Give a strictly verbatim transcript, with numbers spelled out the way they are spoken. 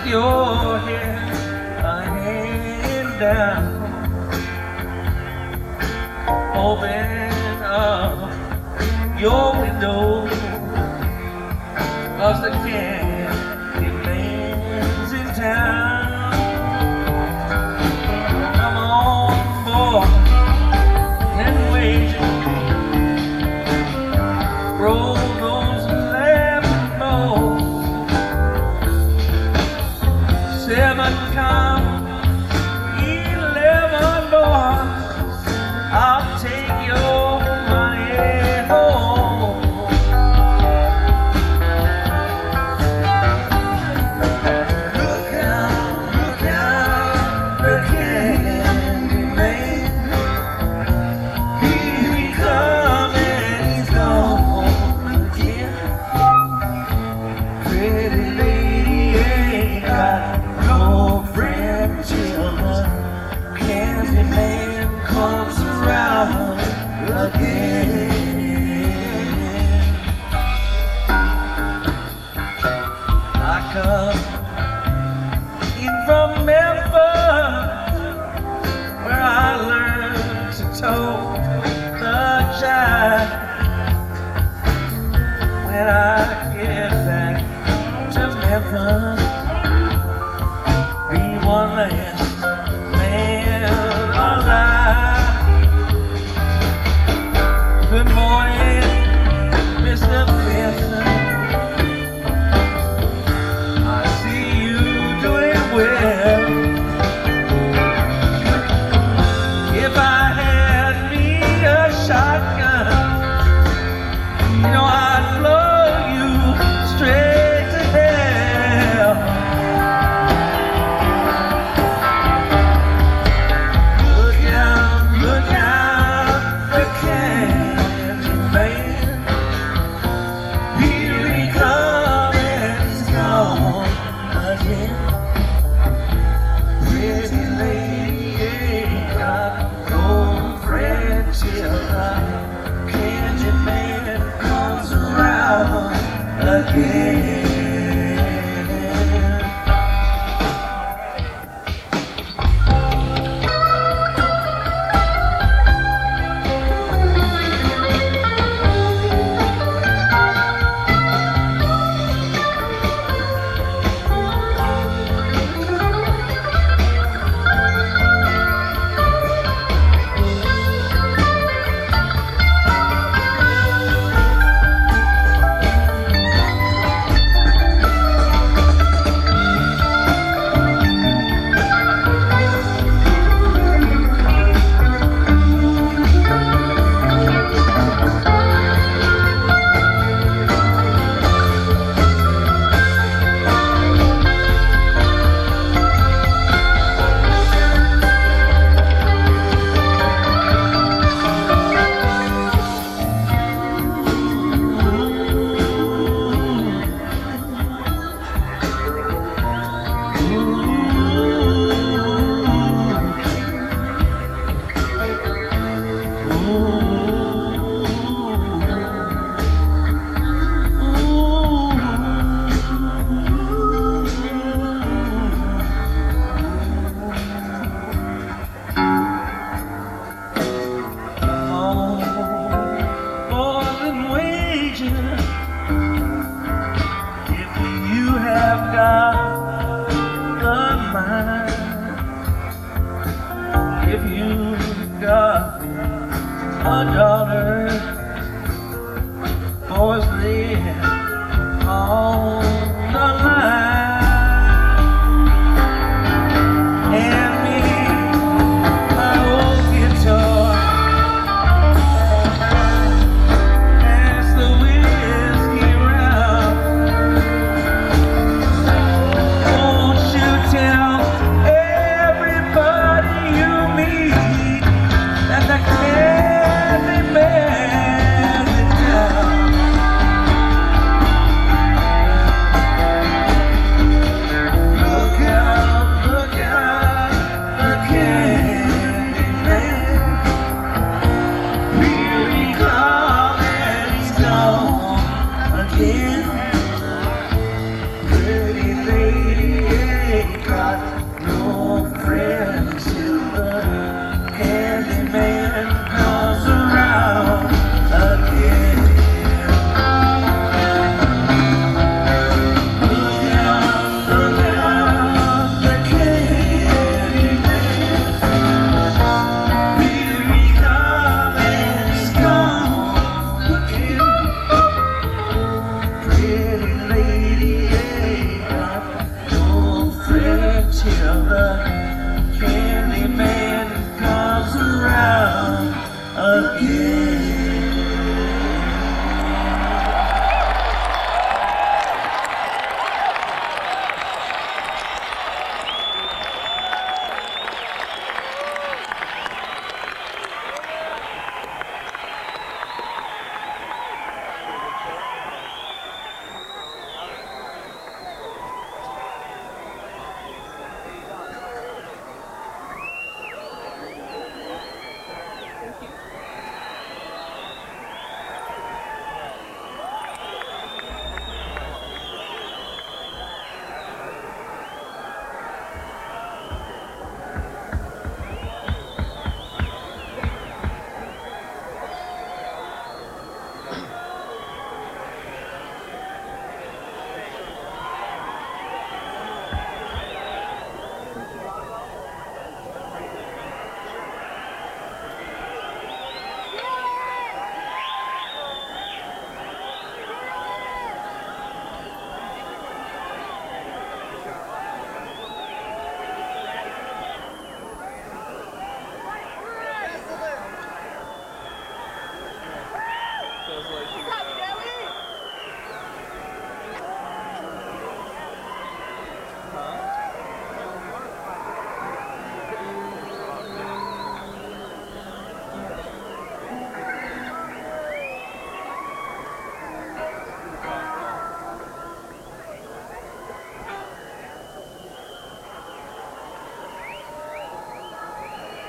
your head hanging down. Open up your window, 'cause the candy man's in town. Come on, boy, and wait. Roll those lemon rolls. Seven count, eleven doors. I'll take your money home. Look out, look out, the candy man. Here he comes and he's gone again. Pretty lady ain't got no friend till the candy man comes around again. I come in from Memphis, where I learned to toe the jive. When I get back to Memphis, be one last man alive. Good morning, Mister Benson. I see you doing well. If I had me a shotgun, you know I'd blow you straight to hell. Look out, look out, the candy man. Here he comes and he's gone again. Pretty lady ain't got no friend till the candy man comes around again. If you've got a daughter, boys live on the line. And me, my old guitar, pass the whiskey round. Won't you tell everybody you meet that the candy the